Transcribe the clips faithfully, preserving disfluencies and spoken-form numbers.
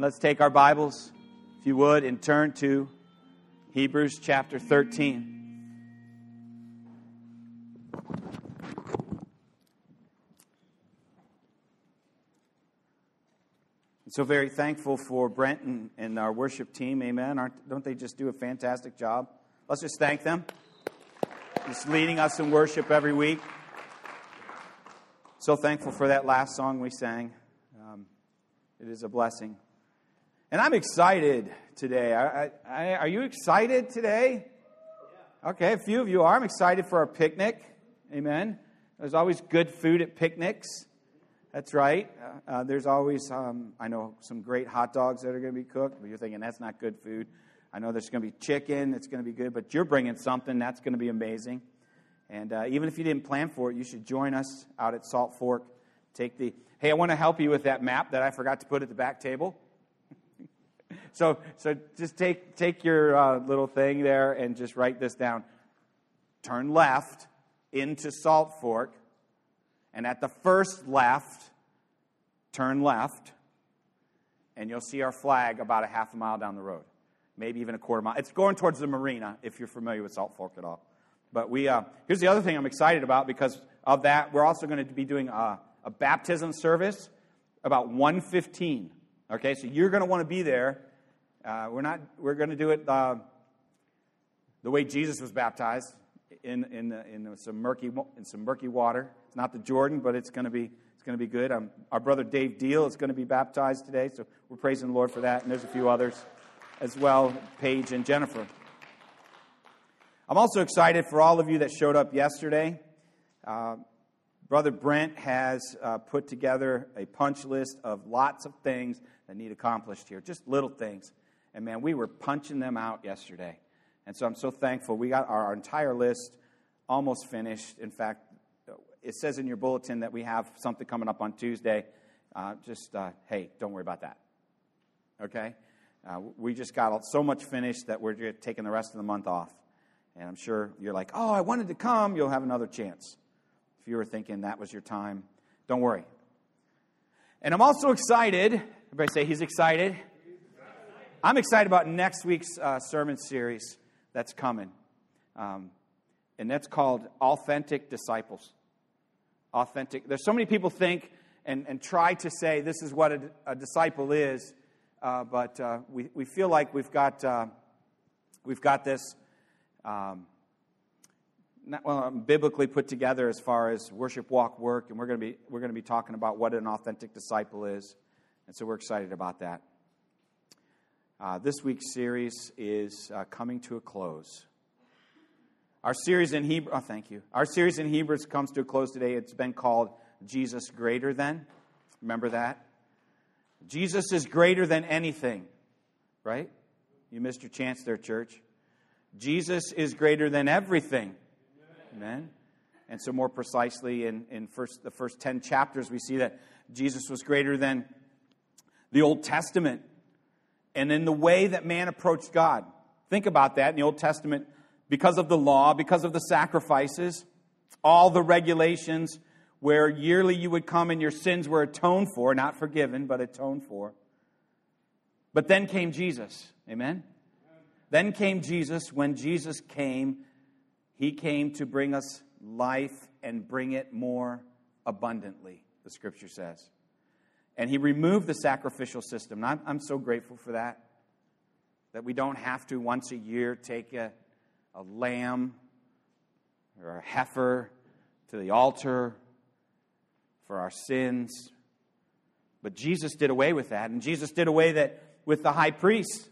And let's take our Bibles, if you would, and turn to Hebrews chapter thirteen. I'm so very thankful for Brent and, and our worship team. Amen. Aren't, don't they just do a fantastic job? Let's just thank them. Just leading us in worship every week. So thankful for that last song we sang. Um, it is a blessing. And I'm excited today. I, I, I, are you excited today? Okay, a few of you are. I'm excited for our picnic. Amen. There's always good food at picnics. That's right. Uh, uh, there's always, um, I know, some great hot dogs that are going to be cooked. But you're thinking, that's not good food. I know there's going to be chicken. It's going to be good. But you're bringing something. That's going to be amazing. And uh, even if you didn't plan for it, you should join us out at Salt Fork. Take the, hey, I want to help you with that map that I forgot to put at the back table. so so just take, take your uh, little thing there and just write this down. Turn left into Salt Fork. And at the first left, turn left, and you'll see our flag about a half a mile down the road, maybe even a quarter mile. It's going towards the marina, if you're familiar with Salt Fork at all. But we uh, here's the other thing I'm excited about because of that. We're also going to be doing a, a baptism service about one fifteen. Okay, so you're going to want to be there. Uh, we're not. We're going to do it uh, the way Jesus was baptized in in in some murky in some murky water. It's not the Jordan, but it's going to be it's going to be good. Um, our brother Dave Deal is going to be baptized today, so we're praising the Lord for that. And there's a few others as well, Paige and Jennifer. I'm also excited for all of you that showed up yesterday. Uh, Brother Brent has uh, put together a punch list of lots of things that need accomplished here, just little things. And man, we were punching them out yesterday. And so I'm so thankful. We got our, our entire list almost finished. In fact, it says in your bulletin that we have something coming up on Tuesday. Uh, just, uh, hey, don't worry about that. Okay? Uh, we just got so much finished that we're just taking the rest of the month off. And I'm sure you're like, oh, I wanted to come. You'll have another chance. If you were thinking that was your time, don't worry. And I'm also excited. Everybody say he's excited. I'm excited about next week's uh, sermon series that's coming. Um, and that's called Authentic Disciples. Authentic. There's so many people think and, and try to say this is what a, a disciple is, uh, but uh, we we feel like we've got uh, we've got this um, not, well biblically put together as far as worship, walk, work, and we're going to be we're going to be talking about what an authentic disciple is, and so we're excited about that. Uh, this week's series is uh, coming to a close. Our series in Hebrew, oh, thank you. Our series in Hebrews comes to a close today. It's been called Jesus Greater Than. Remember that? Jesus is greater than anything, right? You missed your chance there, church. Jesus is greater than everything. Amen. Amen. And so more precisely, in, in first, the first ten chapters, we see that Jesus was greater than the Old Testament and in the way that man approached God. Think about that in the Old Testament. Because of the law, because of the sacrifices, all the regulations where yearly you would come and your sins were atoned for, not forgiven, but atoned for. But then came Jesus. Amen? Then came Jesus. When Jesus came, He came to bring us life and bring it more abundantly, the Scripture says. And He removed the sacrificial system. And I'm, I'm so grateful for that, that we don't have to once a year take a a lamb or a heifer to the altar for our sins. But Jesus did away with that. And Jesus did away that with the high priest.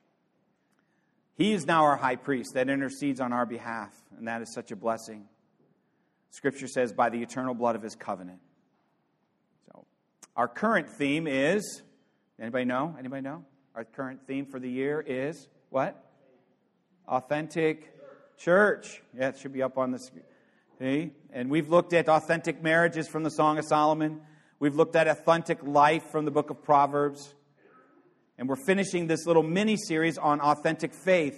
He is now our high priest that intercedes on our behalf. And that is such a blessing. Scripture says, by the eternal blood of His covenant. So, our current theme is, anybody know? Anybody know? Our current theme for the year is, what? Authentic church. Yeah, it should be up on the screen. See? And we've looked at authentic marriages from the Song of Solomon. We've looked at authentic life from the book of Proverbs. And we're finishing this little mini-series on authentic faith.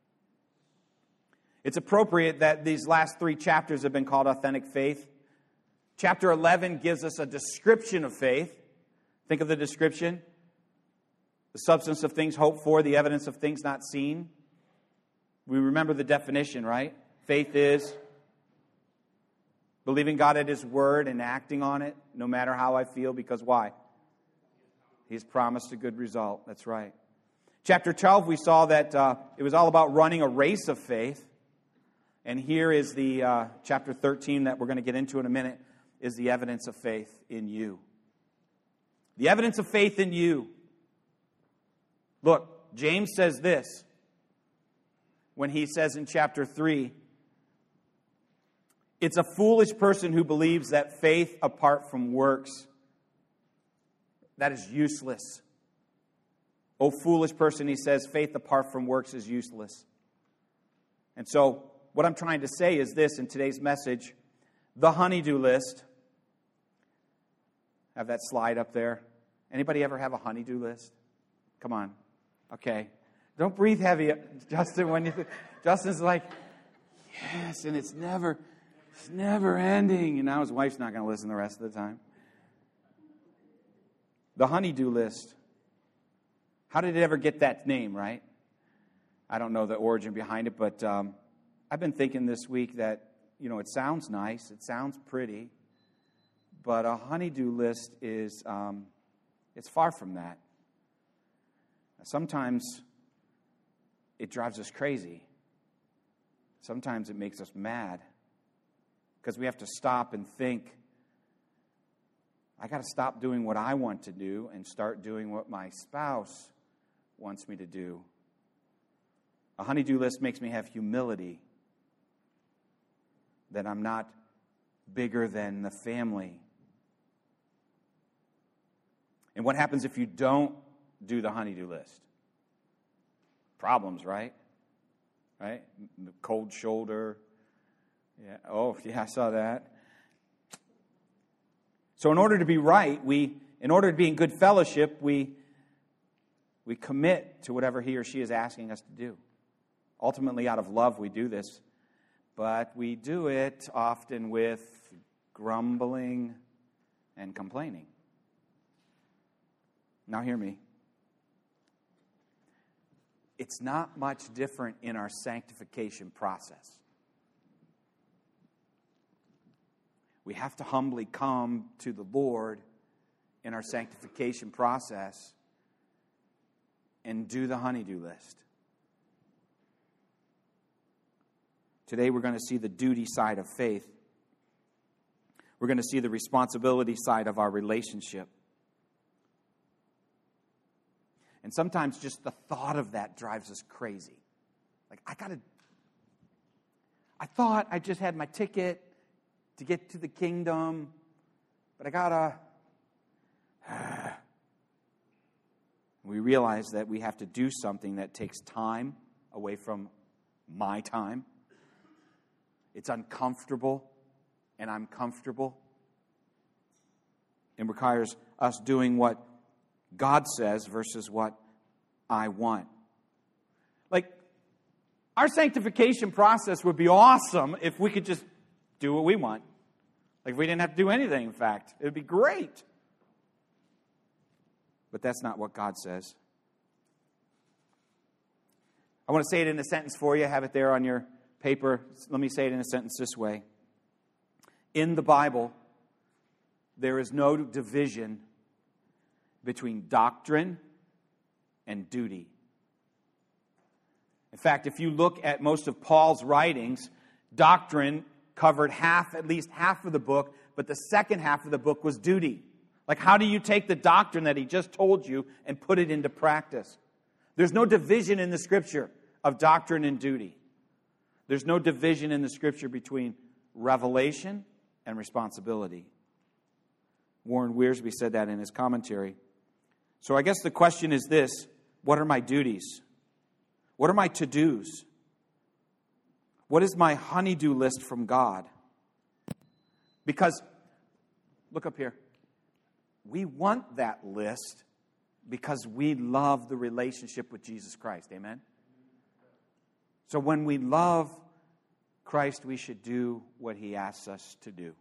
It's appropriate that these last three chapters have been called authentic faith. Chapter eleven gives us a description of faith. Think of the description. the substance of things hoped for, the evidence of things not seen. We remember the definition, right? Faith is believing God at His word and acting on it, no matter how I feel, because why? He's promised a good result. That's right. Chapter twelve, we saw that uh, it was all about running a race of faith. And here is the uh, chapter thirteen that we're going to get into in a minute, is the evidence of faith in you. The evidence of faith in you. Look, James says this when he says in chapter three, it's a foolish person who believes that faith apart from works, that is useless. O foolish person, he says, faith apart from works is useless. And so, what I'm trying to say is this in today's message, the honey-do list. Have that slide up there. Anybody ever have a honey-do list? Come on. Okay. Don't breathe heavy, Justin, when you th- Justin's like, yes, and it's never, it's never ending. And now his wife's not going to listen the rest of the time. The honey-do list. How did it ever get that name, right? I don't know the origin behind it, but um, I've been thinking this week that, you know, it sounds nice, it sounds pretty, but a honey-do list is, um, it's far from that. Sometimes it drives us crazy. Sometimes it makes us mad because we have to stop and think, I got to stop doing what I want to do and start doing what my spouse wants me to do. A honey-do list makes me have humility, that I'm not bigger than the family. And what happens if you don't do the honey-do list? Problems, right? Right? Cold shoulder. Yeah. Oh, yeah, I saw that. So in order to be right, we, in order to be in good fellowship, we, we commit to whatever he or she is asking us to do. Ultimately, out of love, we do this. But we do it often with grumbling and complaining. Now hear me. It's not much different in our sanctification process. We have to humbly come to the Lord in our sanctification process and do the honey-do list. Today we're going to see the duty side of faith. We're going to see the responsibility side of our relationship. And sometimes just the thought of that drives us crazy. Like, I got to... I thought I just had my ticket to get to the kingdom, but I got to... We realize that we have to do something that takes time away from my time. It's uncomfortable, and I'm comfortable. It requires us doing what God says versus what I want. Like, our sanctification process would be awesome if we could just do what we want. Like, if we didn't have to do anything, in fact. It would be great. But that's not what God says. I want to say it in a sentence for you. Have it there on your paper. Let me say it in a sentence this way. In the Bible, there is no division between doctrine and duty. In fact, if you look at most of Paul's writings, doctrine covered half, at least half of the book, but the second half of the book was duty. Like, how do you take the doctrine that he just told you and put it into practice? There's no division in the Scripture of doctrine and duty. There's no division in the Scripture between revelation and responsibility. Warren Wiersbe said that in his commentary. So I guess the question is this: what are my duties? What are my to-dos? What is my honey-do list from God? Because, look up here, we want that list because we love the relationship with Jesus Christ. Amen? So when we love Christ, we should do what he asks us to do.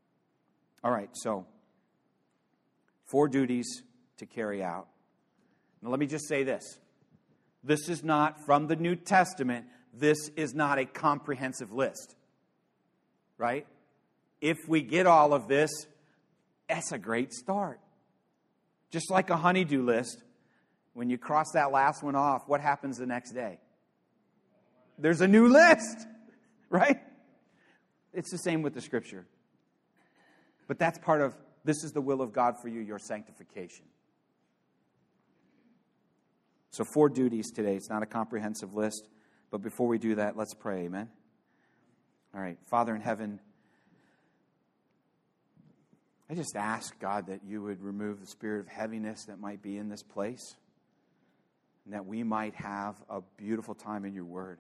All right, so four duties to carry out. Now let me just say this. This is not from the New Testament. This is not a comprehensive list. Right? If we get all of this, that's a great start. Just like a honeydew list, when you cross that last one off, what happens the next day? There's a new list, right? It's the same with the Scripture. But that's part of, this is the will of God for you, your sanctification. So four duties today. It's not a comprehensive list. But before we do that, let's pray, amen? All right, Father in heaven, I just ask, God, that you would remove the spirit of heaviness that might be in this place, and that we might have a beautiful time in your word,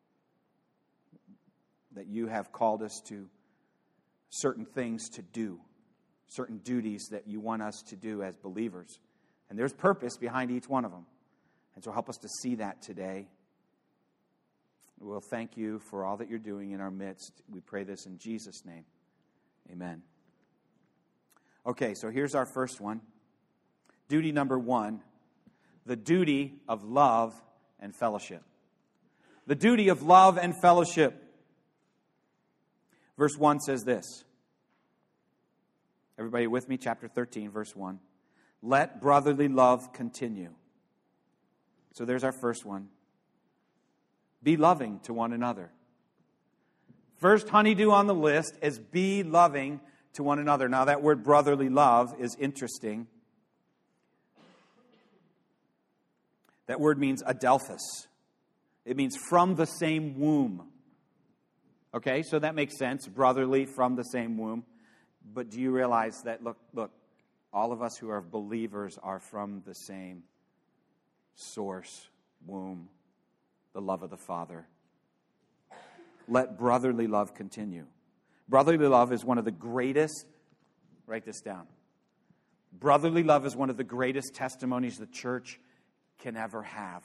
that you have called us to certain things to do, certain duties that you want us to do as believers. And there's purpose behind each one of them. And so help us to see that today. We'll thank you for all that you're doing in our midst. We pray this in Jesus' name. Amen. Okay, so here's our first one. Duty number one, the duty of love and fellowship. The duty of love and fellowship. Verse one says this. Everybody with me? Chapter thirteen, verse one. Let brotherly love continue. So there's our first one. Be loving to one another. First honeydew on the list is be loving to one another. Now that word brotherly love is interesting. That word means adelphus. It means from the same womb. Okay, so that makes sense. Brotherly, from the same womb. But do you realize that, look, look, all of us who are believers are from the same source, womb, the love of the Father. Let brotherly love continue. Brotherly love is one of the greatest, write this down. Brotherly love is one of the greatest testimonies the church can ever have.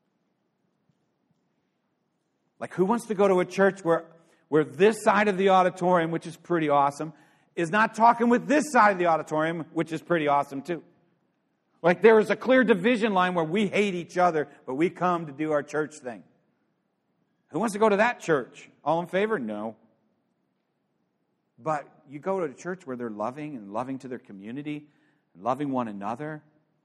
Like, who wants to go to a church where, where this side of the auditorium, which is pretty awesome, is not talking with this side of the auditorium, which is pretty awesome too? Like, there is a clear division line where we hate each other, but we come to do our church thing. Who wants to go to that church? All in favor? No. But you go to a church where they're loving and loving to their community, and loving one another.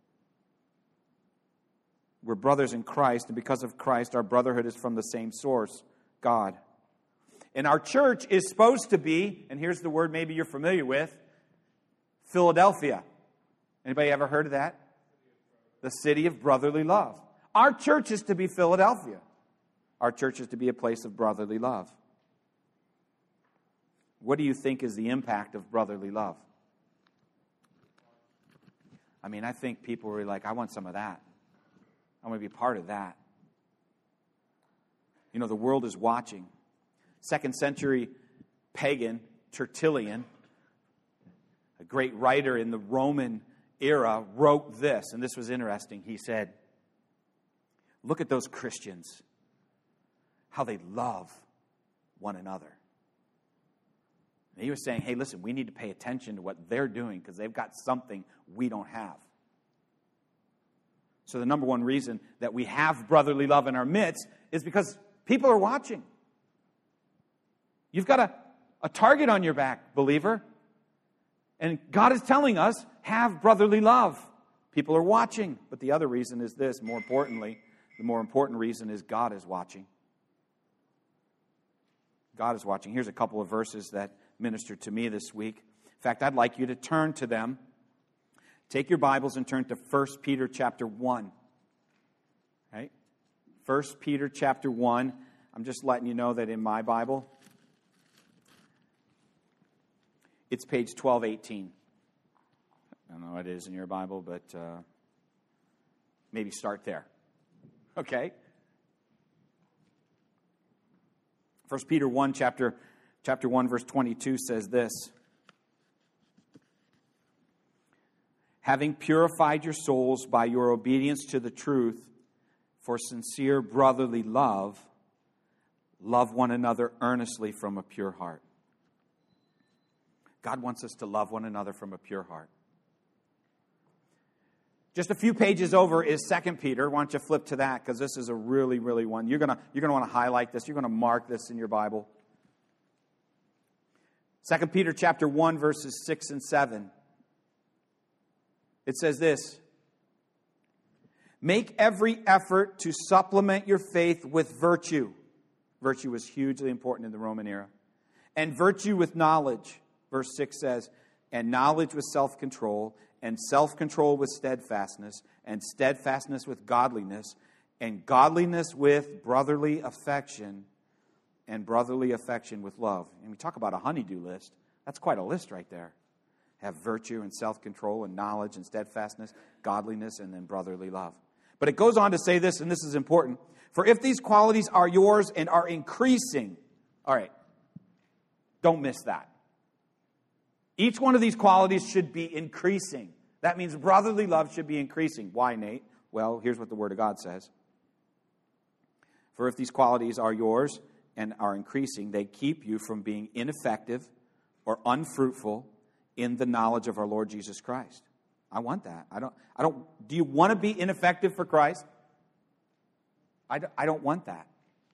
We're brothers in Christ, and because of Christ, our brotherhood is from the same source, God. And our church is supposed to be, and here's the word maybe you're familiar with, Philadelphia. Anybody ever heard of that? The city of brotherly love. Our church is to be Philadelphia. Our church is to be a place of brotherly love. What do you think is the impact of brotherly love? I mean, I think people are like, I want some of that. I want to be part of that. You know, the world is watching. Second century pagan Tertullian, a great writer in the Roman era, wrote this, and this was interesting. He said, look at those Christians, how they love one another. And he was saying, hey, listen, we need to pay attention to what they're doing because they've got something we don't have. So the number one reason that we have brotherly love in our midst is because people are watching. You've got a, a target on your back, believer. And God is telling us, have brotherly love. People are watching. But the other reason is this, more importantly, the more important reason is God is watching. God is watching. Here's a couple of verses that ministered to me this week. In fact, I'd like you to turn to them. Take your Bibles and turn to First Peter chapter one. Right? First Peter chapter one. I'm just letting you know that in my Bible, it's page twelve eighteen. I don't know what it is in your Bible, but uh, maybe start there. Okay? First Peter one, chapter, chapter one, verse twenty-two says this. Having purified your souls by your obedience to the truth for sincere brotherly love, love one another earnestly from a pure heart. God wants us to love one another from a pure heart. Just a few pages over is Second Peter. Why don't you flip to that, because this is a really, really one. You're going to you're going to want to highlight this. You're going to mark this in your Bible. Second Peter chapter one, verses six and seven. It says this: make every effort to supplement your faith with virtue. Virtue was hugely important in the Roman era. And virtue with knowledge. Verse six says, and knowledge with self-control, and self-control with steadfastness, and steadfastness with godliness, and godliness with brotherly affection, and brotherly affection with love. And we talk about a honey-do list. That's quite a list right there. Have virtue and self-control and knowledge and steadfastness, godliness, and then brotherly love. But it goes on to say this, and this is important. For if these qualities are yours and are increasing, all right, don't miss that. Each one of these qualities should be increasing. That means brotherly love should be increasing. Why, Nate? Well, here's what the Word of God says. For if these qualities are yours and are increasing, they keep you from being ineffective or unfruitful in the knowledge of our Lord Jesus Christ. I want that. I don't, I don't, do you want to be ineffective for Christ? I don't, I don't want that.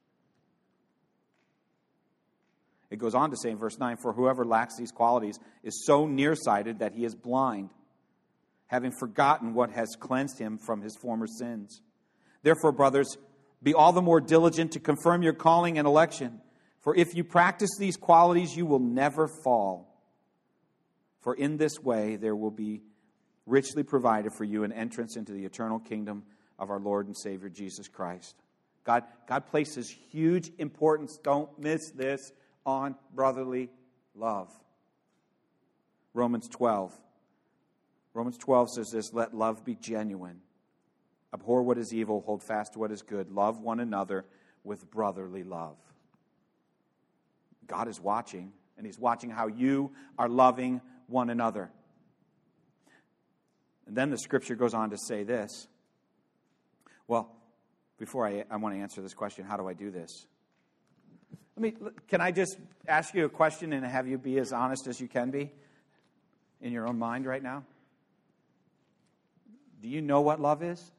It goes on to say in verse nine, for whoever lacks these qualities is so nearsighted that he is blind, having forgotten what has cleansed him from his former sins. Therefore, brothers, be all the more diligent to confirm your calling and election. For if you practice these qualities, you will never fall. For in this way there will be richly provided for you an entrance into the eternal kingdom of our Lord and Savior Jesus Christ. God, God places huge importance, don't miss this, on brotherly love. Romans twelve. Romans twelve says this, let love be genuine. Abhor what is evil, hold fast to what is good. Love one another with brotherly love. God is watching, and He's watching how you are loving one another. And then the Scripture goes on to say this. Well, before I, I want to answer this question, how do I do this? Let me, can I just ask you a question and have you be as honest as you can be in your own mind right now? Do you know what love is?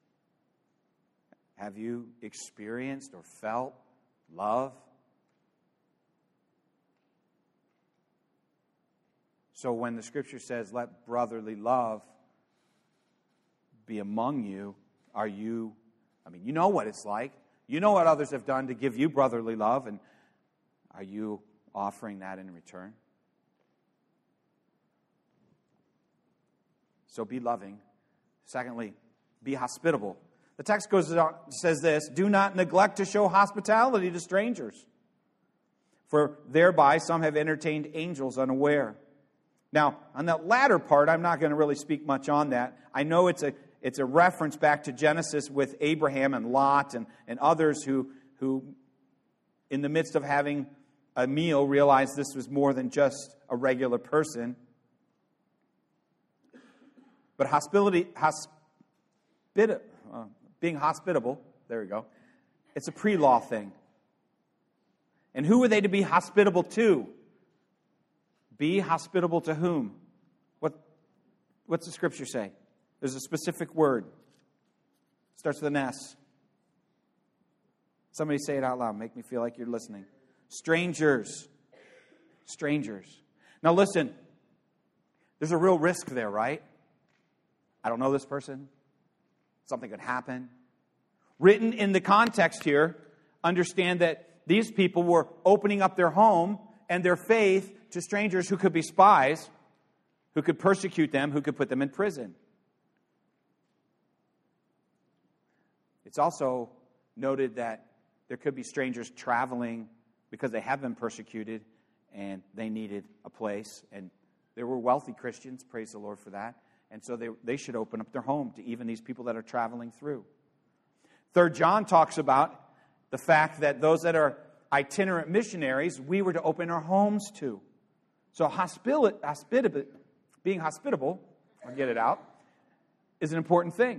Have you experienced or felt love? So when the Scripture says, let brotherly love be among you, are you, I mean, you know what it's like. You know what others have done to give you brotherly love, and are you offering that in return? So be loving. Secondly, be hospitable. The text goes on, says this, do not neglect to show hospitality to strangers, for thereby some have entertained angels unaware. Now, on that latter part, I'm not going to really speak much on that. I know it's a it's a reference back to Genesis with Abraham and Lot and, and others who, who, in the midst of having a meal, realized this was more than just a regular person. But hospitality, hospita, uh, being hospitable, there we go, it's a pre-law thing. And who were they to be hospitable to? Be hospitable to whom? What, what's the Scripture say? There's a specific word. It starts with an S. Somebody say it out loud. Make me feel like you're listening. Strangers. Strangers. Now listen, there's a real risk there, right? I don't know this person. Something could happen. Written in the context here, understand that these people were opening up their home and their faith to strangers who could be spies, who could persecute them, who could put them in prison. It's also noted that there could be strangers traveling because they have been persecuted and they needed a place. And there were wealthy Christians, praise the Lord for that. And so they, they should open up their home to even these people that are traveling through. Third John talks about the fact that those that are itinerant missionaries, we were to open our homes to. So hospitable, hospitable, being hospitable, I'll get it out, is an important thing.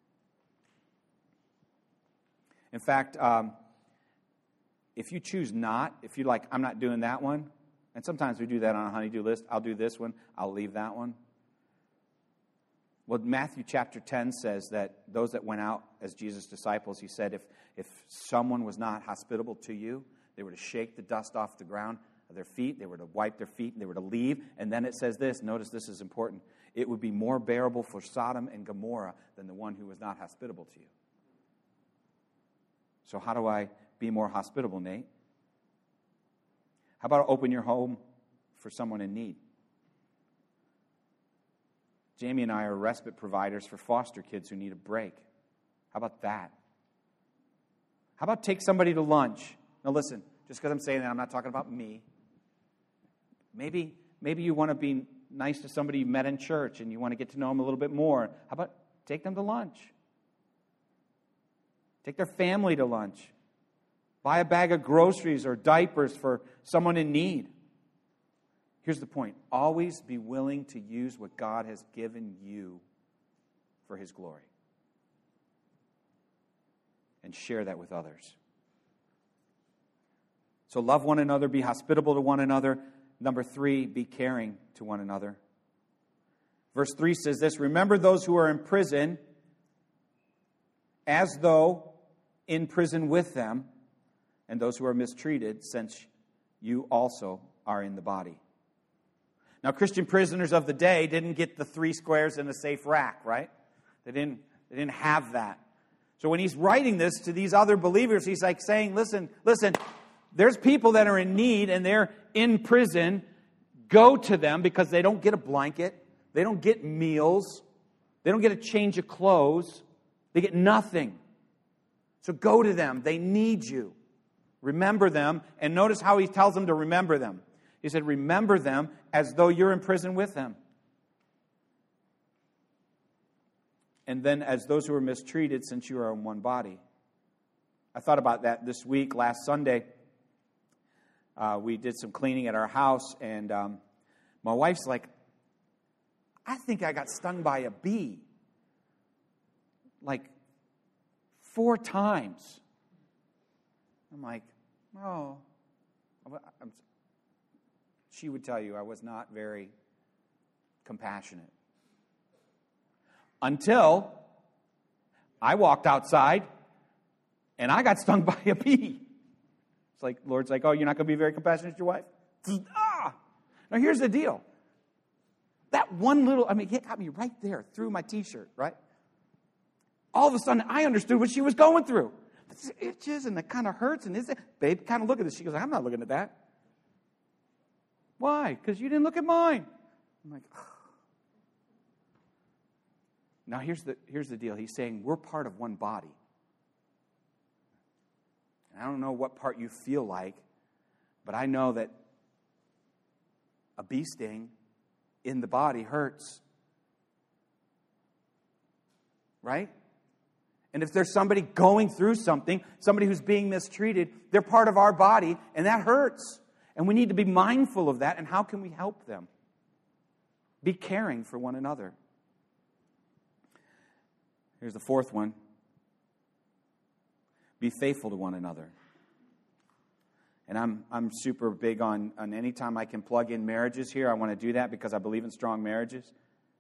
In fact, um, if you choose not, if you're like, I'm not doing that one, and sometimes we do that on a honey-do list, I'll do this one, I'll leave that one. Well, Matthew chapter ten says that those that went out as Jesus' disciples, he said if, if someone was not hospitable to you, they were to shake the dust off the ground of their feet, they were to wipe their feet, and they were to leave. And then it says this, notice this is important, it would be more bearable for Sodom and Gomorrah than the one who was not hospitable to you. So how do I be more hospitable, Nate? How about open your home for someone in need? Jamie and I are respite providers for foster kids who need a break. How about that? How about take somebody to lunch? Now listen, just because I'm saying that, I'm not talking about me. Maybe, maybe you want to be nice to somebody you met in church and you want to get to know them a little bit more. How about take them to lunch? Take their family to lunch. Buy a bag of groceries or diapers for someone in need. Here's the point. Always be willing to use what God has given you for His glory. And share that with others. So love one another, be hospitable to one another. Number three, be caring to one another. Verse three says this, remember those who are in prison as though in prison with them, and those who are mistreated, since you also are in the body. Now, Christian prisoners of the day didn't get the three squares in a safe rack, right? They didn't, they didn't have that. So when he's writing this to these other believers, he's like saying, listen, listen, there's people that are in need and they're in prison. Go to them because they don't get a blanket. They don't get meals. They don't get a change of clothes. They get nothing. So go to them. They need you. Remember them. And notice how he tells them to remember them. He said, remember them as though you're in prison with them. And then as those who are mistreated, since you are in one body. I thought about that this week. Last Sunday, uh, we did some cleaning at our house, and um, my wife's like, I think I got stung by a bee. Like, four times. I'm like, oh. I'm, she would tell you I was not very compassionate. Until I walked outside and I got stung by a bee. It's like, Lord's like, oh, you're not going to be very compassionate to your wife? Ah! Now, here's the deal. That one little, I mean, it got me right there through my T-shirt, right? All of a sudden, I understood what she was going through. It itches and it kind of hurts. And is it, babe, kind of look at this. She goes, I'm not looking at that. Why? Because you didn't look at mine. I'm like, oh. Now, here's the, here's the deal. He's saying we're part of one body. And I don't know what part you feel like, but I know that a bee sting in the body hurts. Right? And if there's somebody going through something, somebody who's being mistreated, they're part of our body, and that hurts. And we need to be mindful of that, and how can we help them? Be caring for one another. Here's the fourth one. Be faithful to one another. And I'm I'm super big on, on any time I can plug in marriages here, I want to do that because I believe in strong marriages.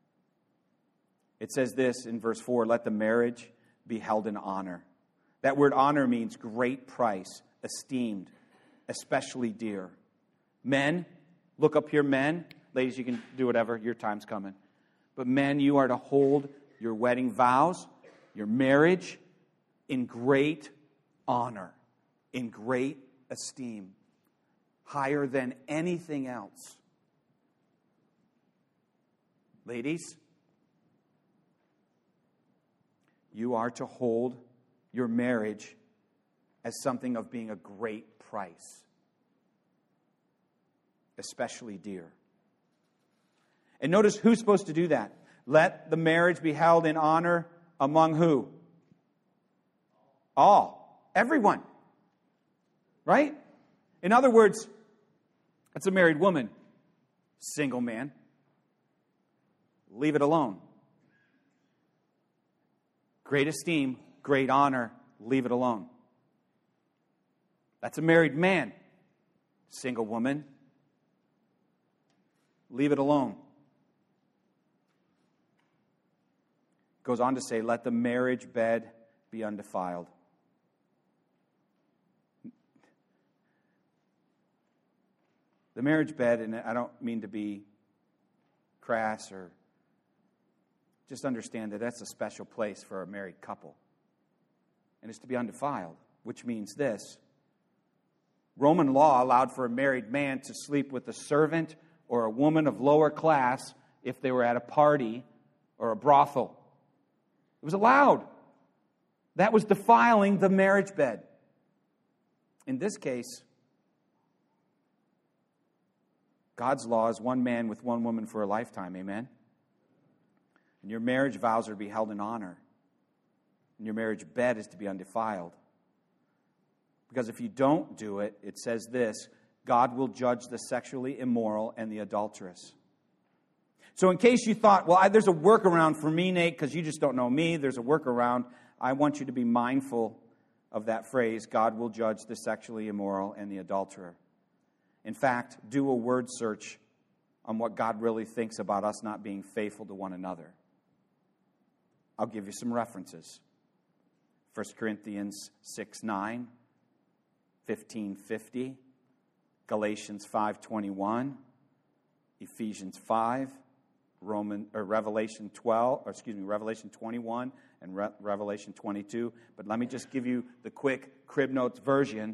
It says this in verse four, let the marriage be held in honor. That word honor means great price, esteemed, especially dear. Men, look up here, men. Ladies, you can do whatever. Your time's coming. But men, you are to hold your wedding vows, your marriage, in great honor, in great esteem, higher than anything else. Ladies, you are to hold your marriage as something of being a great price, especially dear. And notice who's supposed to do that. Let the marriage be held in honor among who? All. Everyone. Right? In other words, that's a married woman. Single man. Leave it alone. Great esteem, great honor, leave it alone. That's a married man. Single woman. Leave it alone. goes on to say, let the marriage bed be undefiled. The marriage bed, and I don't mean to be crass, or just understand that that's a special place for a married couple. And it's to be undefiled, which means this. Roman law allowed for a married man to sleep with a servant or a woman of lower class if they were at a party or a brothel. It was allowed. That was defiling the marriage bed. In this case, God's law is one man with one woman for a lifetime, amen? And your marriage vows are to be held in honor. And your marriage bed is to be undefiled. Because if you don't do it, it says this, God will judge the sexually immoral and the adulterous. So in case you thought, well, I, there's a workaround for me, Nate, because you just don't know me, there's a workaround, I want you to be mindful of that phrase, God will judge the sexually immoral and the adulterer. In fact, do a word search on what God really thinks about us not being faithful to one another. I'll give you some references. First Corinthians six nine, fifteen fifty, Galatians five twenty-one, Ephesians five, Roman or Revelation twelve, or excuse me, Revelation twenty-one and Re- Revelation twenty-two. But let me just give you the quick Crib Notes version.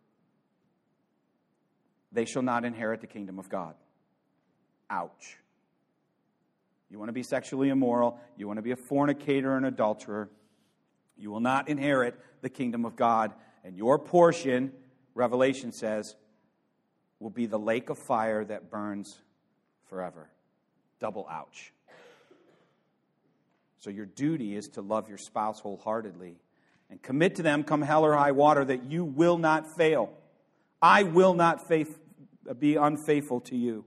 They shall not inherit the kingdom of God. Ouch. You want to be sexually immoral, you want to be a fornicator and adulterer, you will not inherit the kingdom of God. And your portion, Revelation says, will be the lake of fire that burns forever. Double ouch. So your duty is to love your spouse wholeheartedly and commit to them, come hell or high water, that you will not fail. I will not faith, be unfaithful to you.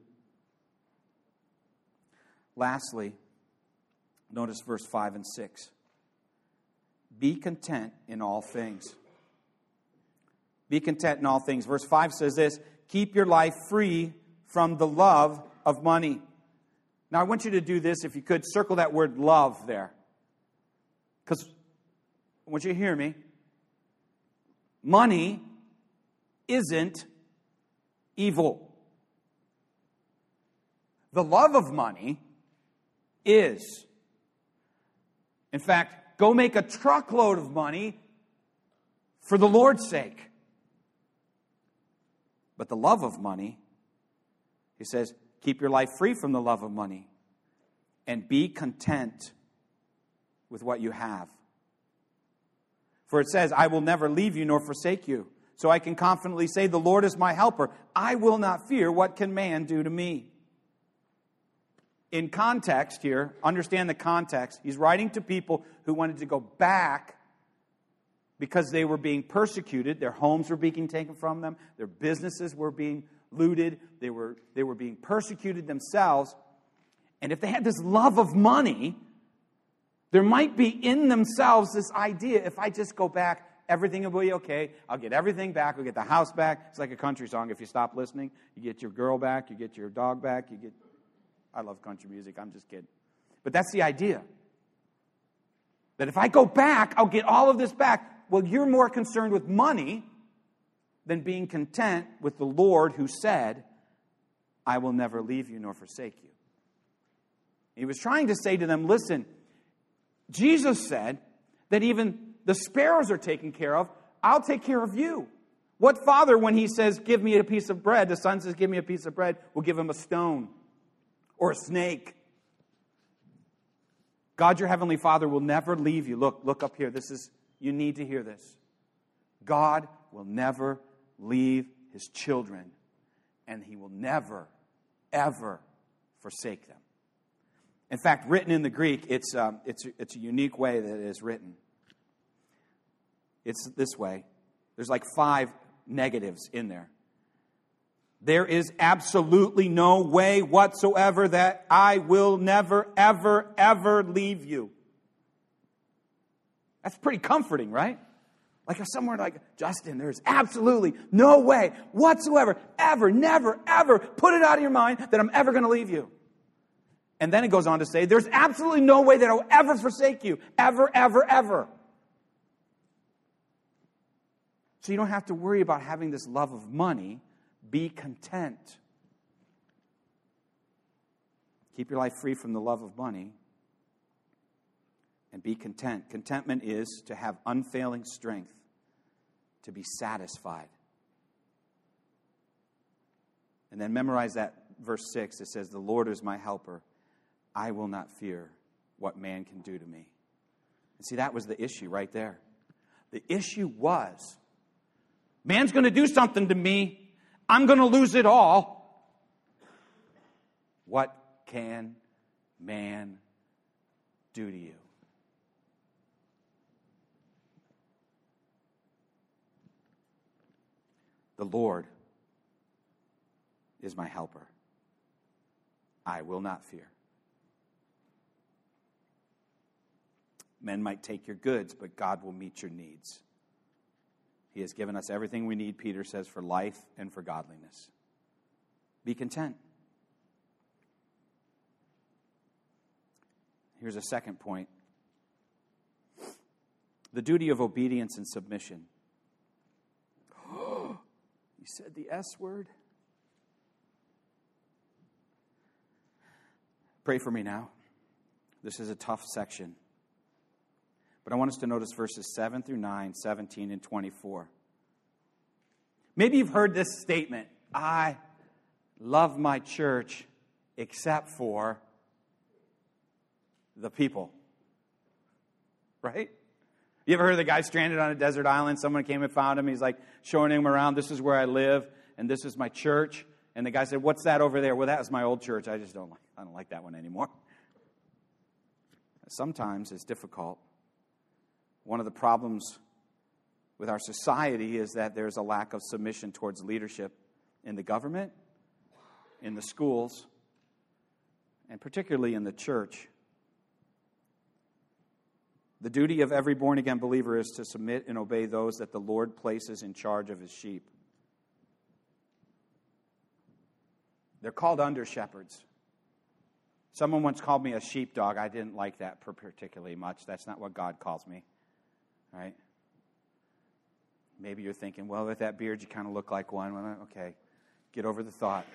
Lastly, notice verse five and six. Be content in all things. Be content in all things. Verse five says this, keep your life free from the love of money. Now I want you to do this, if you could, circle that word love there. Because I want you to hear me. Money isn't evil. The love of money is. In fact, go make a truckload of money for the Lord's sake. But the love of money, he says, keep your life free from the love of money and be content with what you have. For it says, I will never leave you nor forsake you. So I can confidently say, the Lord is my helper. I will not fear, what can man do to me? In context here, understand the context. He's writing to people who wanted to go back because they were being persecuted. Their homes were being taken from them. Their businesses were being looted. They were, they were being persecuted themselves. And if they had this love of money, there might be in themselves this idea, if I just go back, everything will be okay. I'll get everything back. I'll get the house back. It's like a country song. If you stop listening, you get your girl back. You get your dog back. You get... I love country music. I'm just kidding. But that's the idea. That if I go back, I'll get all of this back. Well, you're more concerned with money than being content with the Lord who said, I will never leave you nor forsake you. He was trying to say to them, listen, Jesus said that even the sparrows are taken care of. I'll take care of you. What father, when he says, give me a piece of bread, the son says, give me a piece of bread, will give him a stone or a snake? God, your heavenly Father, will never leave you. Look, look up here. This is, you need to hear this. God will never leave his children, and he will never, ever forsake them. In fact, written in the Greek, it's, um, it's, it's a unique way that it is written. It's this way. There's like five negatives in there. There is absolutely no way whatsoever that I will never, ever, ever leave you. That's pretty comforting, right? Like if somewhere like, Justin, there's absolutely no way whatsoever, ever, never, ever, put it out of your mind that I'm ever going to leave you. And then it goes on to say, there's absolutely no way that I will ever forsake you. Ever, ever, ever. So you don't have to worry about having this love of money. Be content. Keep your life free from the love of money. And be content. Contentment is to have unfailing strength. To be satisfied. And then memorize that verse six. It says, the Lord is my helper. I will not fear what man can do to me. And see, that was the issue right there. The issue was, man's going to do something to me. I'm going to lose it all. What can man do to you? The Lord is my helper. I will not fear. Men might take your goods, but God will meet your needs. He has given us everything we need, Peter says, for life and for godliness. Be content. Here's a second point. The duty of obedience and submission. You said the S word? Pray for me now. This is a tough section. But I want us to notice verses seven through nine, seventeen, and twenty-four. Maybe you've heard this statement, I love my church except for the people. Right? You ever heard of the guy stranded on a desert island? Someone came and found him. He's like showing him around, this is where I live, and this is my church. And the guy said, what's that over there? Well, that was my old church. I just don't like, I don't like that one anymore. Sometimes it's difficult. One of the problems with our society is that there's a lack of submission towards leadership in the government, in the schools, and particularly in the church. The duty of every born-again believer is to submit and obey those that the Lord places in charge of his sheep. They're called under-shepherds. Someone once called me a sheepdog. I didn't like that particularly much. That's not what God calls me. Right? Maybe you're thinking, well, with that beard, you kind of look like one. Well, okay, get over the thought.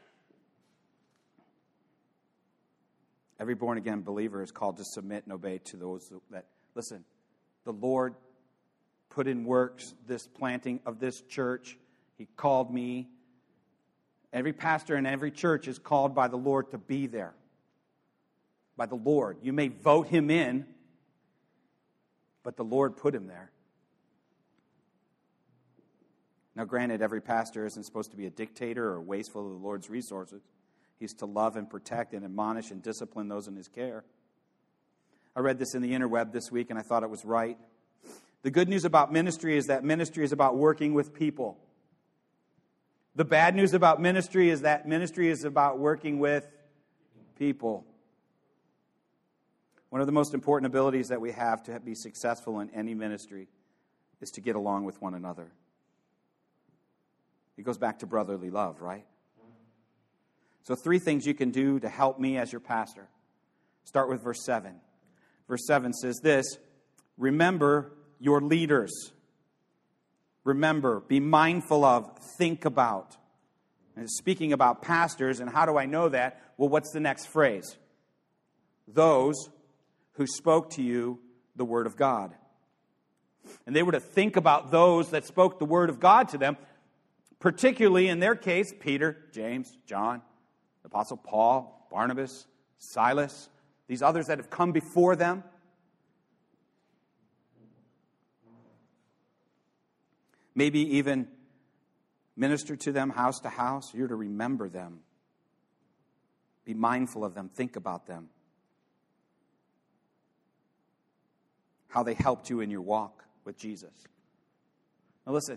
Every born-again believer is called to submit and obey to those that, listen, the Lord put in works this planting of this church. He called me. Every pastor in every church is called by the Lord to be there. By the Lord. You may vote him in, but the Lord put him there. Now, granted, every pastor isn't supposed to be a dictator or wasteful of the Lord's resources. He's to love and protect and admonish and discipline those in his care. I read this in the interweb this week, and I thought it was right. The good news about ministry is that ministry is about working with people. The bad news about ministry is that ministry is about working with people. One of the most important abilities that we have to be successful in any ministry is to get along with one another. It goes back to brotherly love, right? So three things you can do to help me as your pastor. Start with verse seven. Verse seven says this, remember your leaders. Remember, be mindful of, think about. And speaking about pastors, and how do I know that? Well, what's the next phrase? Those who spoke to you the word of God. And they were to think about those that spoke the word of God to them, particularly in their case, Peter, James, John, the Apostle Paul, Barnabas, Silas, these others that have come before them. Maybe even minister to them house to house. You're to remember them. Be mindful of them. Think about them. How they helped you in your walk with Jesus. Now listen.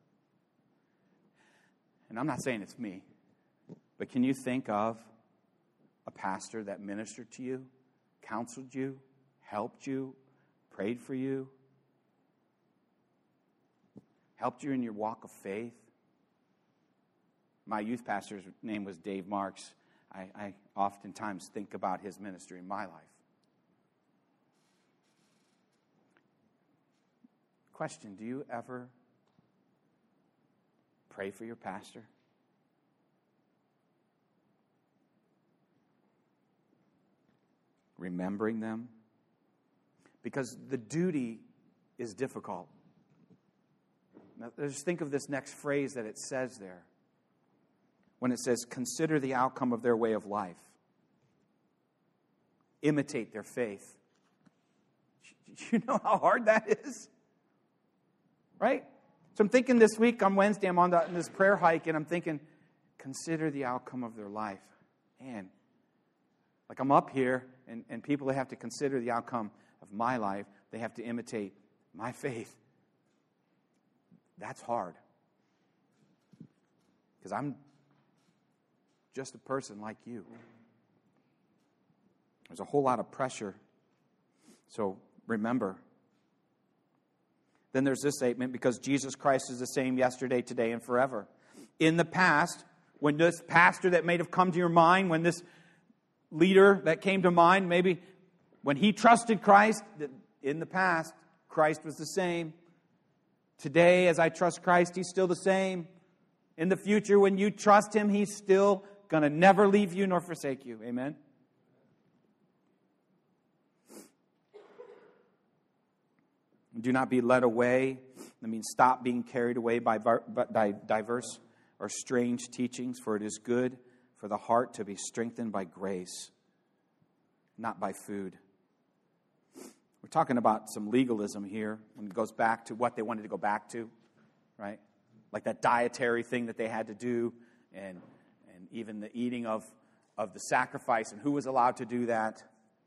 And I'm not saying it's me. But can you think of a pastor that ministered to you, counseled you, helped you, prayed for you, helped you in your walk of faith? My youth pastor's name was Dave Marks. I, I oftentimes think about his ministry in my life. Question, do you ever pray for your pastor? Remembering them? Because the duty is difficult. Now, just think of this next phrase that it says there. When it says, consider the outcome of their way of life. Imitate their faith. You know how hard that is? Right? So I'm thinking this week on Wednesday, I'm on the, this prayer hike, and I'm thinking, consider the outcome of their life. Man, like I'm up here, and, and people have to consider the outcome of my life. They have to imitate my faith. That's hard. Because I'm just a person like you. There's a whole lot of pressure. So remember. Then there's this statement, because Jesus Christ is the same yesterday, today, and forever. In the past, when this pastor that may have come to your mind, when this leader that came to mind, maybe when he trusted Christ, in the past, Christ was the same. Today, as I trust Christ, he's still the same. In the future, when you trust him, he's still going to never leave you nor forsake you. Amen? Do not be led away. That means stop being carried away by diverse or strange teachings, for it is good for the heart to be strengthened by grace, not by food. We're talking about some legalism here, when it goes back to what they wanted to go back to, right? Like that dietary thing that they had to do, and and even the eating of, of the sacrifice, and who was allowed to do that.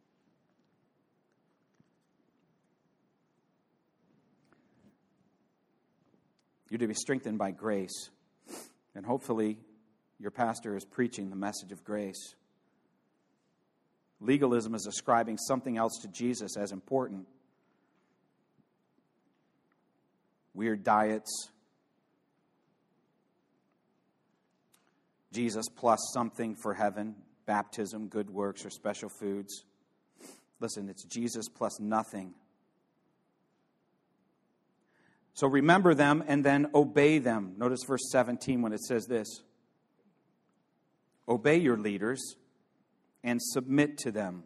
You're to be strengthened by grace. And hopefully your pastor is preaching the message of grace. Legalism is ascribing something else to Jesus as important. Weird diets. Jesus plus something for heaven. Baptism, good works, or special foods. Listen, it's Jesus plus nothing. So remember them and then obey them. Notice verse seventeen when it says this. Obey your leaders and submit to them.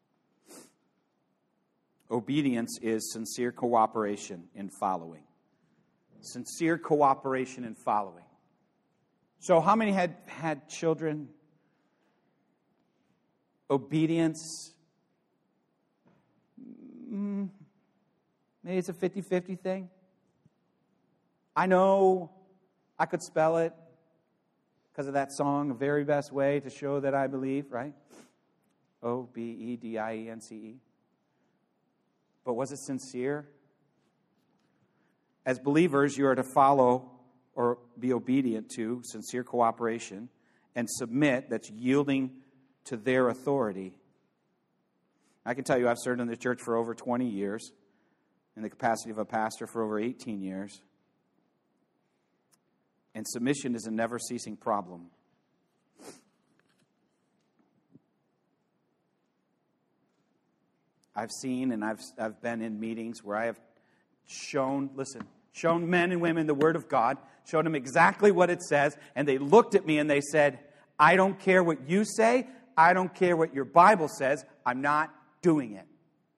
Obedience is sincere cooperation in following. Sincere cooperation in following. So how many had had children? Obedience. Mm, maybe it's a fifty-fifty thing. I know I could spell it because of that song, The Very Best Way to Show That I Believe, right? O B E D I E N C E. But was it sincere? As believers, you are to follow or be obedient to sincere cooperation and submit, that's yielding to their authority. I can tell you I've served in the church for over twenty years, in the capacity of a pastor for over eighteen years. And submission is a never-ceasing problem. I've seen and I've I've been in meetings where I have shown, listen, shown men and women the Word of God, showed them exactly what it says, and they looked at me and they said, I don't care what you say, I don't care what your Bible says, I'm not doing it.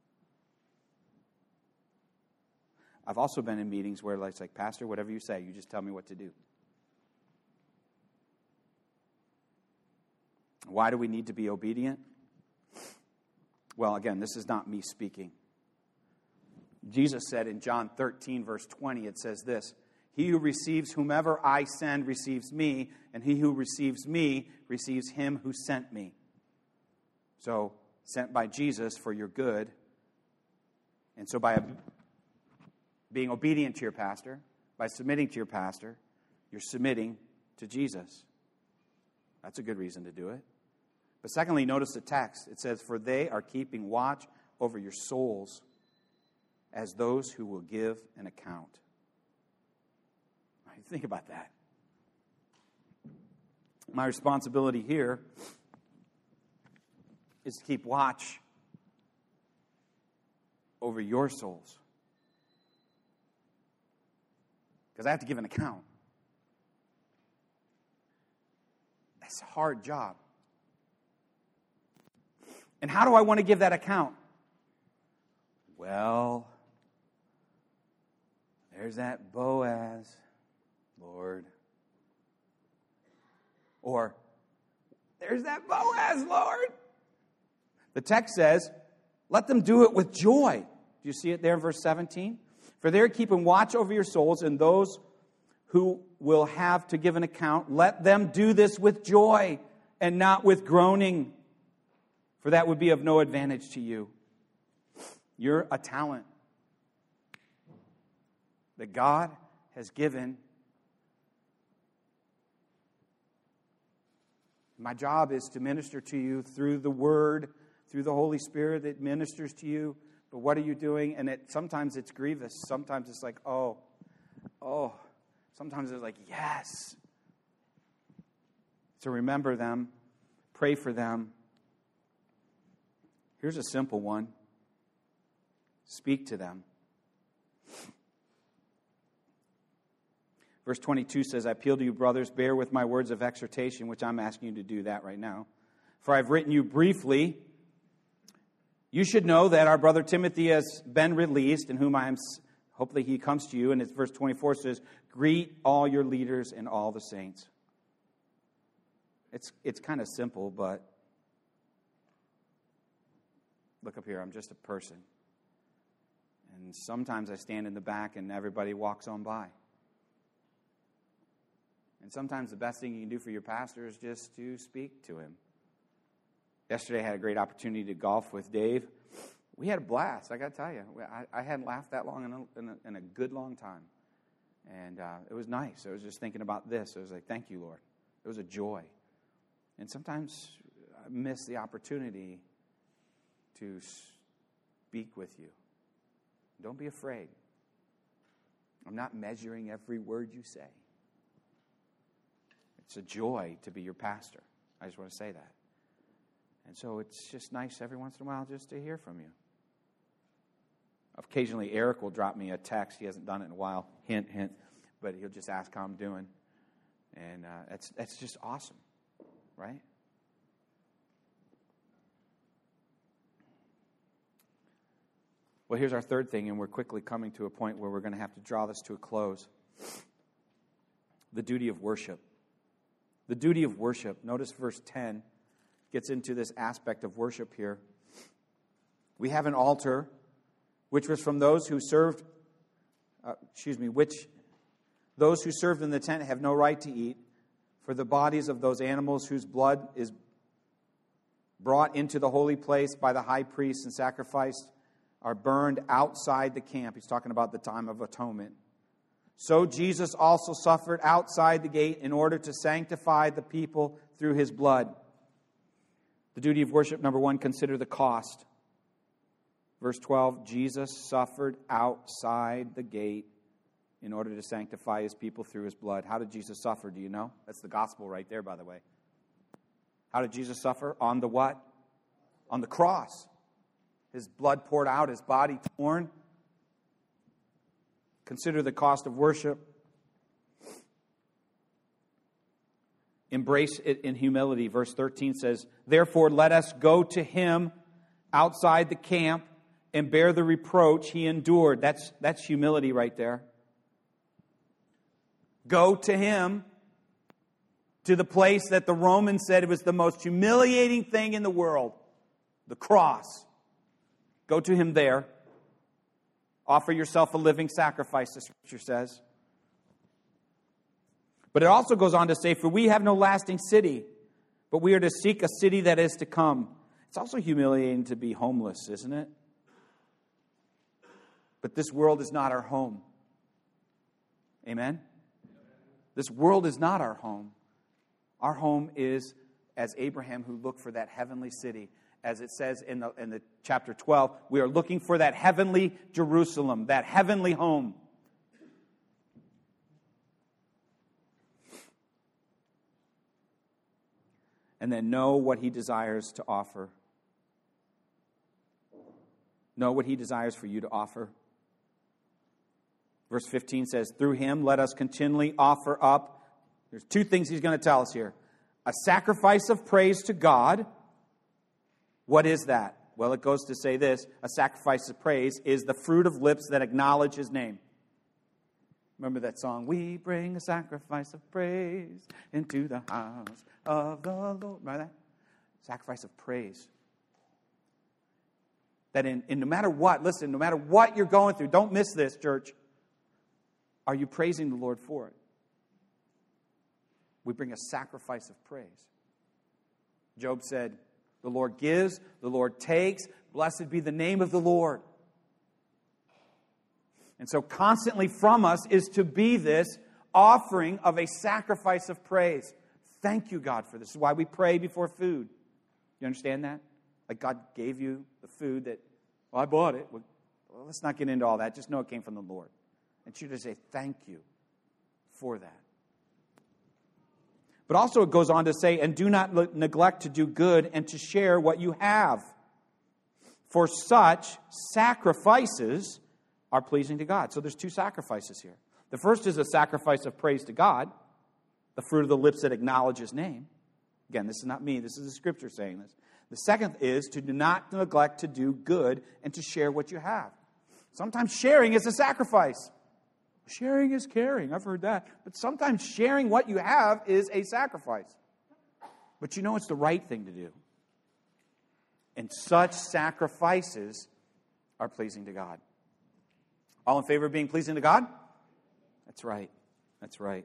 I've also been in meetings where it's like, Pastor, whatever you say, you just tell me what to do. Why do we need to be obedient? Well, again, this is not me speaking. Jesus said in John thirteen, verse twenty, it says this, He who receives whomever I send receives me, and he who receives me receives him who sent me. So, sent by Jesus for your good. And so by being obedient to your pastor, by submitting to your pastor, you're submitting to Jesus. That's a good reason to do it. But secondly, notice the text. It says, for they are keeping watch over your souls as those who will give an account. Think about that. My responsibility here is to keep watch over your souls. Because I have to give an account. That's a hard job. And how do I want to give that account? Well, there's that Boaz, Lord. Or, there's that Boaz, Lord. The text says, let them do it with joy. Do you see it there in verse seventeen? For they're keeping watch over your souls, and those who will have to give an account, let them do this with joy and not with groaning, for that would be of no advantage to you. You're a talent that God has given. My job is to minister to you through the Word, through the Holy Spirit that ministers to you. But what are you doing? And it sometimes it's grievous. Sometimes it's like, oh, oh. Sometimes it's like, yes. So remember them. Pray for them. Here's a simple one. Speak to them. Verse twenty-two says, I appeal to you, brothers, bear with my words of exhortation, which I'm asking you to do that right now. For I've written you briefly. You should know that our brother Timothy has been released, in whom I am, hopefully he comes to you. And it's verse twenty-four says, greet all your leaders and all the saints. It's, it's kind of simple, but look up here, I'm just a person. And sometimes I stand in the back and everybody walks on by. And sometimes the best thing you can do for your pastor is just to speak to him. Yesterday I had a great opportunity to golf with Dave. We had a blast, I got to tell you. I, I hadn't laughed that long in a, in a, in a good long time. And uh, it was nice. I was just thinking about this. I was like, thank you, Lord. It was a joy. And sometimes I miss the opportunity to speak with you. Don't be afraid. I'm not measuring every word you say. It's a joy to be your pastor. I just want to say that. And so it's just nice every once in a while just to hear from you. Occasionally, Eric will drop me a text. He hasn't done it in a while. Hint, hint. But he'll just ask how I'm doing. And uh, that's, that's just awesome, right? Well, here's our third thing, and we're quickly coming to a point where we're going to have to draw this to a close. The duty of worship. The duty of worship. Notice verse ten gets into this aspect of worship here. We have an altar, which was from those who served, uh, excuse me, which those who served in the tent have no right to eat, for the bodies of those animals whose blood is brought into the holy place by the high priest and sacrificed are burned outside the camp. He's talking about the time of atonement. So Jesus also suffered outside the gate in order to sanctify the people through his blood. The duty of worship, number one, consider the cost. Verse twelve, Jesus suffered outside the gate in order to sanctify his people through his blood. How did Jesus suffer? Do you know? That's the gospel right there, by the way. How did Jesus suffer? On the what? On the cross. His blood poured out, his body torn. Consider the cost of worship. Embrace it in humility. Verse thirteen says, therefore let us go to him outside the camp and bear the reproach he endured. That's, that's humility right there. Go to him, to the place that the Romans said it was the most humiliating thing in the world, the cross. Go to him there. Offer yourself a living sacrifice, the Scripture says. But it also goes on to say, for we have no lasting city, but we are to seek a city that is to come. It's also humiliating to be homeless, isn't it? But this world is not our home. Amen? This world is not our home. Our home is as Abraham who looked for that heavenly city. As it says in the, in the chapter twelve, we are looking for that heavenly Jerusalem, that heavenly home. And then know what he desires to offer. know what he desires for you to offer? Verse fifteen says, through him let us continually offer up. There's two things he's going to tell us here. A sacrifice of praise to God. What is that? Well, it goes to say this. A sacrifice of praise is the fruit of lips that acknowledge his name. Remember that song? We bring a sacrifice of praise into the house of the Lord. Remember that? Sacrifice of praise. That in, in no matter what, listen, no matter what you're going through, don't miss this, church. Are you praising the Lord for it? We bring a sacrifice of praise. Job said, the Lord gives, the Lord takes. Blessed be the name of the Lord. And so constantly from us is to be this offering of a sacrifice of praise. Thank you, God, for this. This is why we pray before food. You understand that? Like God gave you the food that, well, I bought it. Well, let's not get into all that. Just know it came from the Lord. And you to say thank you for that. But also it goes on to say, and do not neglect to do good and to share what you have. For such sacrifices are pleasing to God. So there's two sacrifices here. The first is a sacrifice of praise to God, the fruit of the lips that acknowledge his name. Again, this is not me. This is the Scripture saying this. The second is to do not neglect to do good and to share what you have. Sometimes sharing is a sacrifice. Sharing is caring. I've heard that. But sometimes sharing what you have is a sacrifice. But you know it's the right thing to do. And such sacrifices are pleasing to God. All in favor of being pleasing to God? That's right. That's right.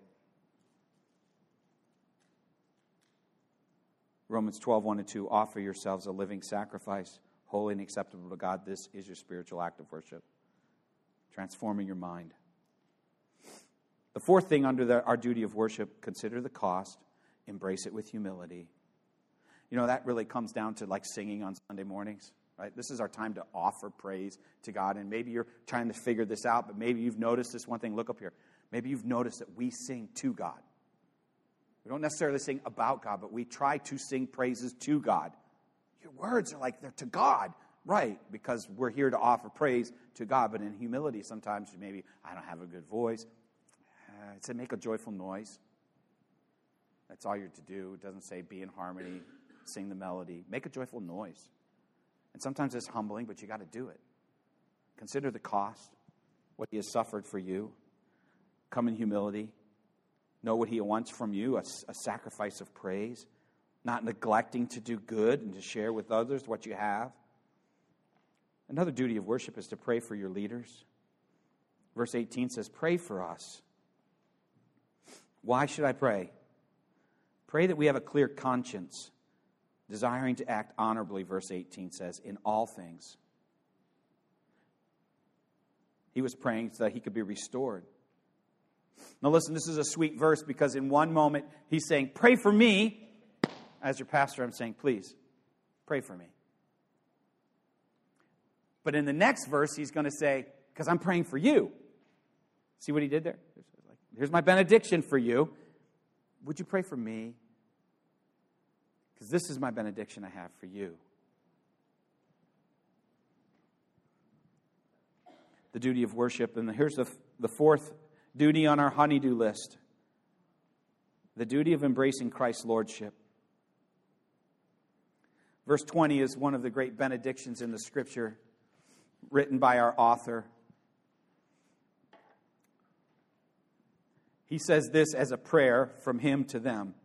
Romans twelve, one and two, offer yourselves a living sacrifice, holy and acceptable to God. This is your spiritual act of worship. Transforming your mind. The fourth thing under the, our duty of worship, consider the cost, embrace it with humility. You know, that really comes down to like singing on Sunday mornings. Right? This is our time to offer praise to God. And maybe you're trying to figure this out, but maybe you've noticed this one thing. Look up here. Maybe you've noticed that we sing to God. We don't necessarily sing about God, but we try to sing praises to God. Your words are like they're to God. Right, because we're here to offer praise to God. But in humility, sometimes maybe, I don't have a good voice. Uh, it said make a joyful noise. That's all you're to do. It doesn't say be in harmony, sing the melody. Make a joyful noise. And sometimes it's humbling, but you got to do it. Consider the cost, what he has suffered for you. Come in humility. Know what he wants from you, a, a sacrifice of praise. Not neglecting to do good and to share with others what you have. Another duty of worship is to pray for your leaders. Verse eighteen says, pray for us. Why should I pray? Pray that we have a clear conscience, desiring to act honorably, verse eighteen says, in all things. He was praying so that he could be restored. Now listen, this is a sweet verse because in one moment he's saying, pray for me. As your pastor, I'm saying, please, pray for me. But in the next verse, he's going to say, because I'm praying for you. See what he did there? Here's my benediction for you. Would you pray for me? Because this is my benediction I have for you. The duty of worship. And here's the, the fourth duty on our honey-do list. The duty of embracing Christ's lordship. Verse twenty is one of the great benedictions in the Scripture, written by our author. He says this as a prayer from him to them.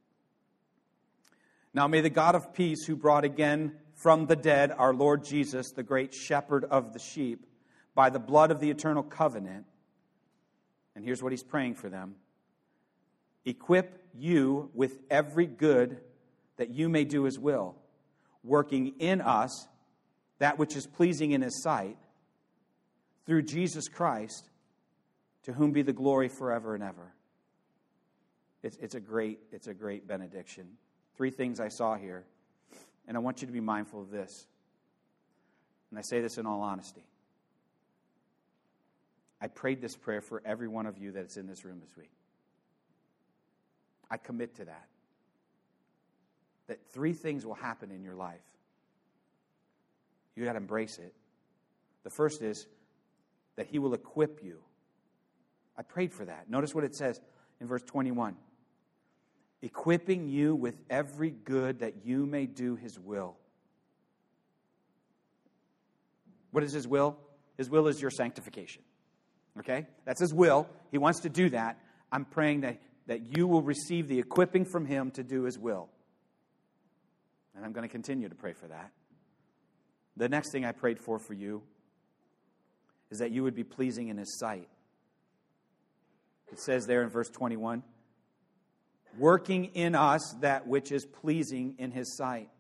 Now may the God of peace, who brought again from the dead our Lord Jesus, the great shepherd of the sheep, by the blood of the eternal covenant, and here's what he's praying for them, equip you with every good that you may do his will, working in us that which is pleasing in his sight, through Jesus Christ, to whom be the glory forever and ever. It's, it's a great, it's a great benediction. Three things I saw here, and I want you to be mindful of this. And I say this in all honesty. I prayed this prayer for every one of you that's in this room this week. I commit to that. That three things will happen in your life. You got to embrace it. The first is that he will equip you. I prayed for that. Notice what it says in verse twenty-one. Equipping you with every good that you may do his will. What is his will? His will is your sanctification. Okay? That's his will. He wants to do that. I'm praying that, that you will receive the equipping from him to do his will. And I'm going to continue to pray for that. The next thing I prayed for for you is that you would be pleasing in his sight. It says there in verse twenty-one, working in us that which is pleasing in his sight.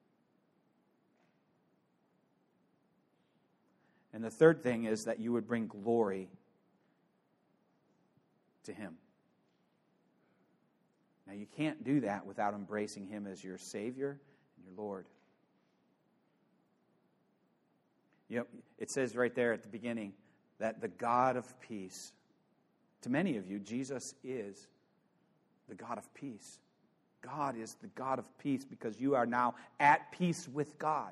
And the third thing is that you would bring glory to him. Now, you can't do that without embracing him as your Savior and your Lord. You know, it says right there at the beginning that the God of peace, to many of you, Jesus is the God of peace. God is the God of peace because you are now at peace with God.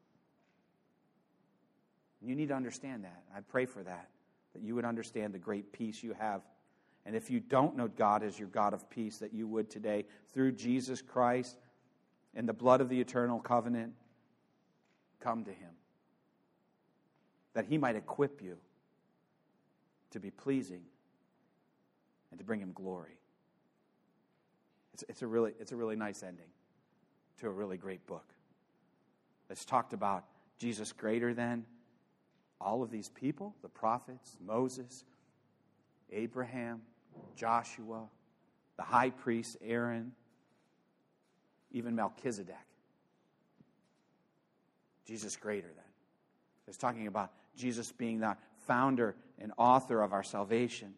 You need to understand that. I pray for that, that you would understand the great peace you have. And if you don't know God as your God of peace, that you would today, through Jesus Christ and the blood of the eternal covenant, come to him. That he might equip you to be pleasing and to bring him glory. It's, it's, a really, it's a really nice ending to a really great book. It's talked about Jesus greater than all of these people, the prophets, Moses, Abraham, Joshua, the high priest, Aaron, even Melchizedek. Jesus greater than. It's talking about Jesus being the founder and author of our salvation.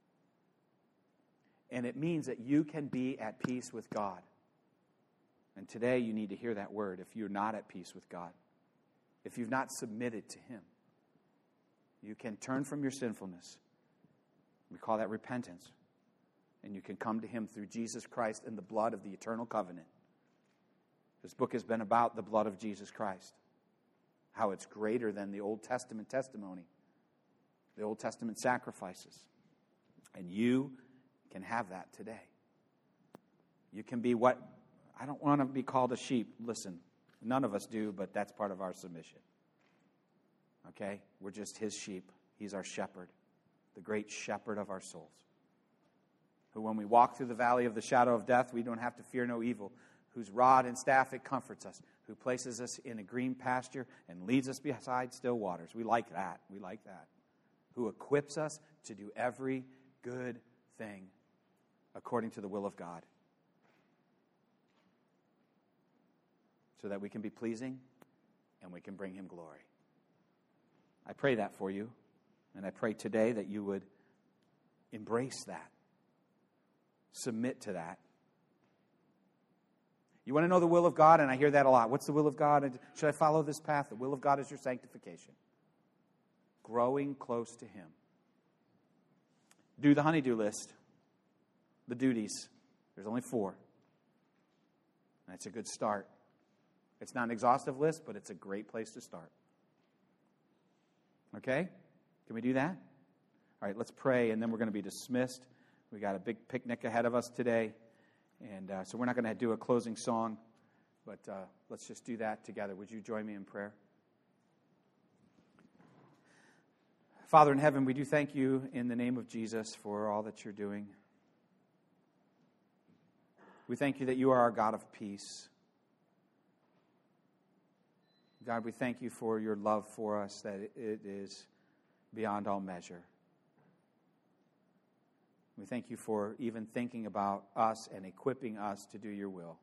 And it means that you can be at peace with God. And today you need to hear that word if you're not at peace with God. If you've not submitted to him. You can turn from your sinfulness. We call that repentance. And you can come to him through Jesus Christ and the blood of the eternal covenant. This book has been about the blood of Jesus Christ. How it's greater than the Old Testament testimony. The Old Testament sacrifices. And you can have that today. You can be what, I don't want to be called a sheep. Listen, none of us do, but that's part of our submission. Okay? We're just his sheep. He's our shepherd, the great shepherd of our souls. Who when we walk through the valley of the shadow of death, we don't have to fear no evil. Whose rod and staff, it comforts us. Who places us in a green pasture and leads us beside still waters. We like that. We like that. Who equips us to do every good thing according to the will of God. So that we can be pleasing and we can bring him glory. I pray that for you. And I pray today that you would embrace that. Submit to that. You want to know the will of God? And I hear that a lot. What's the will of God? Should I follow this path? The will of God is your sanctification. Growing close to him. Do the honey-do list. The duties. There's only four. And it's a good start. It's not an exhaustive list, but it's a great place to start. Okay? Can we do that? All right, let's pray, and then we're going to be dismissed. We got a big picnic ahead of us today, and uh, so we're not going to do a closing song, but uh, let's just do that together. Would you join me in prayer? Father in heaven, we do thank you in the name of Jesus for all that you're doing. We thank you that you are our God of peace. God, we thank you for your love for us, that it is beyond all measure. We thank you for even thinking about us and equipping us to do your will.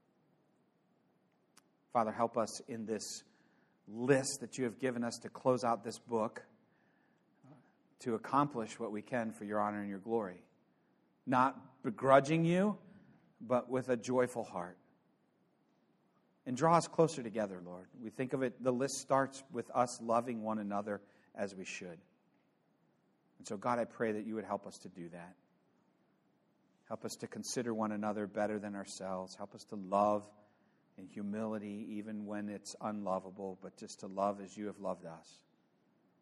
Father, help us in this list that you have given us to close out this book, to accomplish what we can for your honor and your glory. Not begrudging you, but with a joyful heart. And draw us closer together, Lord. We think of it, the list starts with us loving one another as we should. And so, God, I pray that you would help us to do that. Help us to consider one another better than ourselves. Help us to love in humility, even when it's unlovable, but just to love as you have loved us.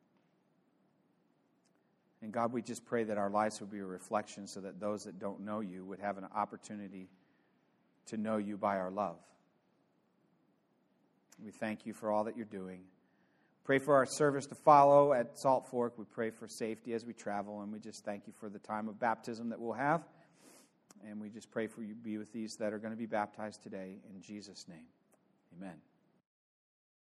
And God, we just pray that our lives would be a reflection so that those that don't know you would have an opportunity to know you by our love. We thank you for all that you're doing. Pray for our service to follow at Salt Fork. We pray for safety as we travel, and we just thank you for the time of baptism that we'll have. And we just pray for you to be with these that are going to be baptized today. In Jesus' name, amen.